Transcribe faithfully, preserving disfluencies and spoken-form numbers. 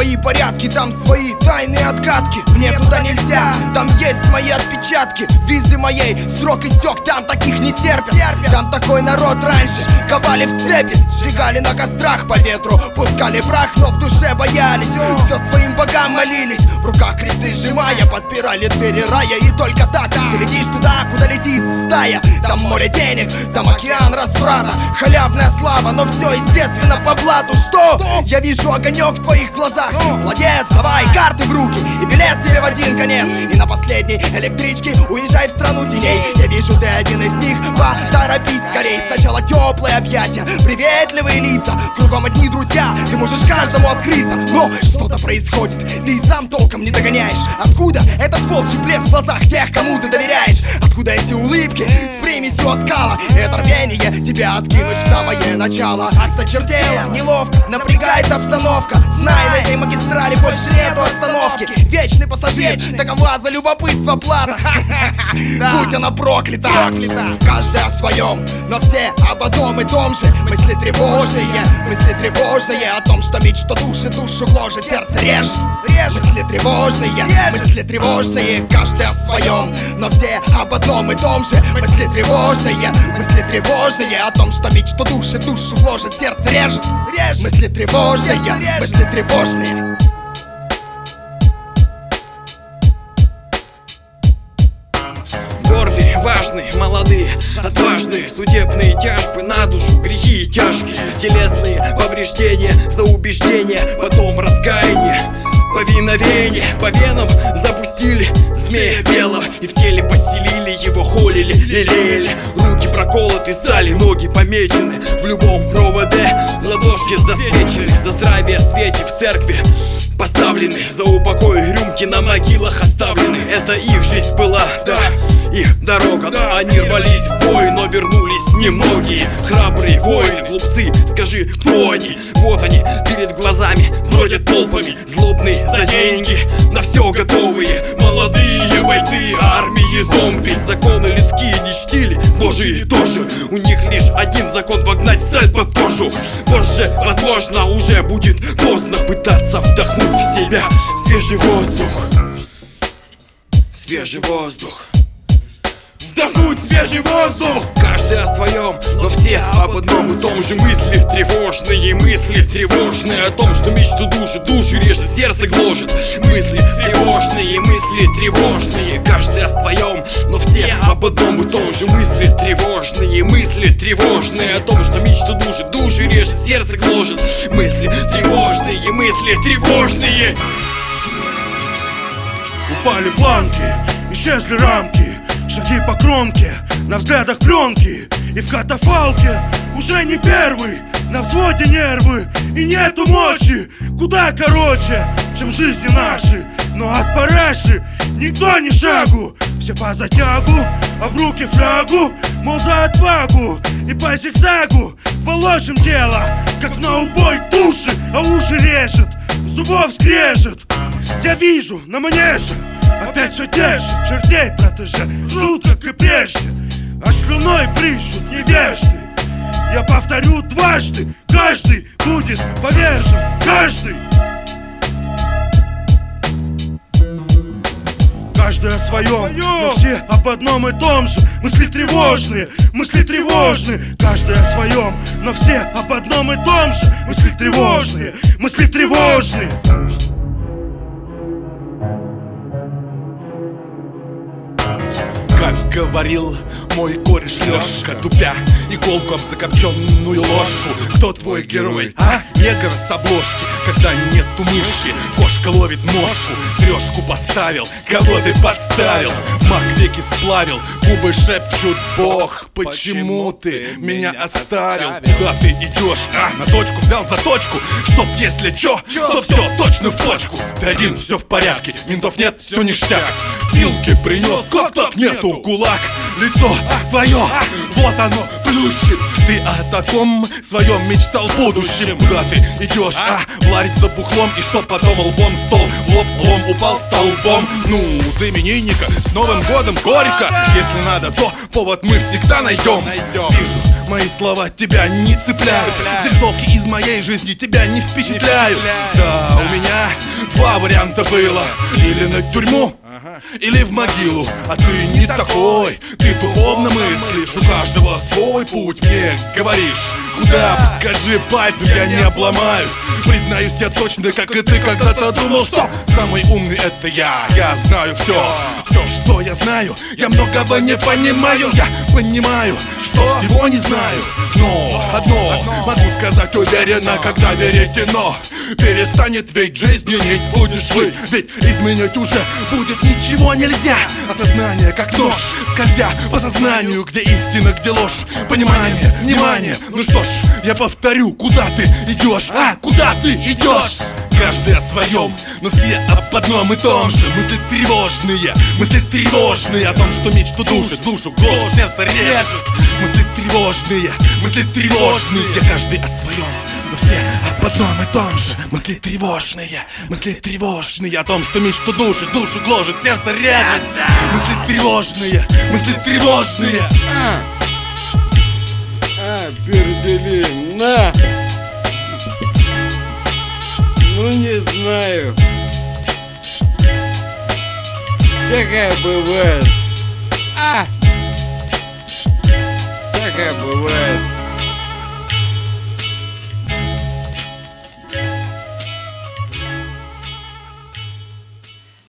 свои порядки, там свои тайные отгадки. Мне туда нельзя, там есть мои отпечатки. Визы моей срок истек, там таких не терпят. Там такой народ раньше ковали в цепи, сжигали на кострах по ветру, пускали прах, но в душе боялись. Все своим богам молились, в руках кресты сжимая, подпирали двери рая. И только так ты летишь туда, куда летит стая. Там море денег, там океан разврата, халявная слава, но все естественно по блату. Что? Я вижу огонек в твоих глазах. Молодец, давай карты в руки и билет тебе в один конец. И на последней электричке уезжай в страну теней. Я вижу, ты один из них, поторопись скорей. Сначала теплые объятия, приветливые лица, кругом одни друзья, ты можешь каждому открыться. Но что-то происходит, ты и сам толком не догоняешь. Откуда этот волчий блеск в глазах тех, кому ты доверяешь? Откуда эти улыбки с примесью оскала? Это рвение тебя откинуть в самое начало. Осточертело, неловко, напрягает обстановка. Знай, на этой магистрали больше нету остановки. Вечный пассажир, такова за любопытство плата. Будь она проклята. Каждый о своем, но все об одном и том же. Мысли тревожные, мысли тревожные о том, что мечта души душу гложет, сердце режет. Мысли тревожные, мысли тревожные, каждый о своем, но все об одном и том же. Мысли тревожные, мысли тревожные о том, что мечта души душу гложет, сердце режет. Мысли тревожные, мысли тревожные. Гордые, важные, молодые, отважные, судебные тяжбы на душу, грехи тяжкие, телесные повреждения за убеждения, потом раскаяние, повиновение. По венам запустили змея белого и в теле поселили его, холили, лелеяли. Руки проколоты стали, ноги помечены в любом РОВД, ладошки засвечены, за здравие свечи в церкви поставлены, за упокой рюмки на могилах оставлены. Это их жизнь была, да, их дорога, да. Они рвались в бой, но вернулись немногие. Храбрые воины, глупцы, скажи, кто они? Вот они, перед глазами бродят толпами, злобные за деньги, на все готовые. Молодые бойцы армии зомби. Законы людские не чтили, божьи тоже. У них лишь один закон — вогнать сталь под кожу. Позже, возможно, уже будет поздно пытаться вдохнуть в себя свежий воздух. Свежий воздух. Вдохнуть свежий воздух. Каждый о своем, но все об одном и том же. Мысли тревожные, мысли тревожные о том, что мечту души, душу режет, сердце гложет. Мысли тревожные, мысли тревожные, каждый о своем, но все об одном и том же. Мысли тревожные, мысли тревожные о том, что мечту души, душу режет, сердце гложет. Мысли тревожные, мысли тревожные. Упали планки, исчезли рамки, шаги по кромке, на взглядах пленки. И в катафалке уже не первый, на взводе нервы и нету мочи. Куда короче, чем жизни наши, но от параши никто ни шагу. Все по затягу, а в руки флягу, мол, за отвагу. И по зигзагу положим дело, как на убой туши, а уши режет, зубов скрежет. Я вижу на манеже опять все те же чертей протеже, жут, как и прежде, а слюной брызжут невежды. Я повторю дважды, каждый будет повержен, каждый. Каждый о своем, но все об одном и том же. Мысли тревожные, мысли тревожные, каждый о своем, но все об одном и том же. Мысли тревожные, мысли тревожные. Как говорил мой кореш Лёшка, тупя иголку об закопченную ложку. Кто твой герой, а? Негр с обложки, когда нету мышки. Кошка ловит мошку, трешку поставил. Кого ты подставил? Маг веки сплавил, губы шепчут: Бог, почему ты меня оставил? Куда ты идешь, а? На точку взял за точку, чтоб если чё, то все точно в точку. Ты один, все в порядке, ментов нет, все ништяк. Вилки принес, как так нету? Кулак, лицо твое, вот оно, плющит. Ты о таком своем мечтал в будущем. Куда ты идешь, а? В ларь за бухлом. И что потом лбом стол в лоб, лом упал столбом. Ну, за именинника с Новым годом горько. Если надо, то повод мы всегда найдем. Вижу, мои слова тебя не цепляют. Зарисовки из моей жизни тебя не впечатляют. Да, у меня два варианта было. Или на тюрьму, или в могилу. А ты не такой, ты духовно мыслишь. У каждого свой путь, мне говоришь. Куда, покажи пальцем, я не обломаюсь. Признаюсь, я точно, как и ты когда-то думал, что самый умный это я. Я знаю все, все, что я знаю. Я многого не понимаю, я понимаю, что всего не знаю. Но одно могу сказать уверенно, когда верите, но перестанет ведь жизнь менять будешь вы. Ведь изменить уже будет ничего нельзя. Осознание как нож, скользя по сознанию, где истина, где ложь. Понимание, внимание, ну что ж, я повторю, куда ты идешь, а, куда ты идешь? Каждый о своем, но все об одном и том же. Мысли тревожные, мысли тревожные о том, что мечту душит, душу гложет, сердце режет. Мысли тревожные, мысли тревожные, где каждый о своем, но все об одном и том же. Мысли тревожные, мысли тревожные о том, что мечту душит, душу гложет, сердце режет. Мысли тревожные, мысли тревожные. А, а пердели, на! Ну не знаю. Всякое бывает. А! Всякое бывает.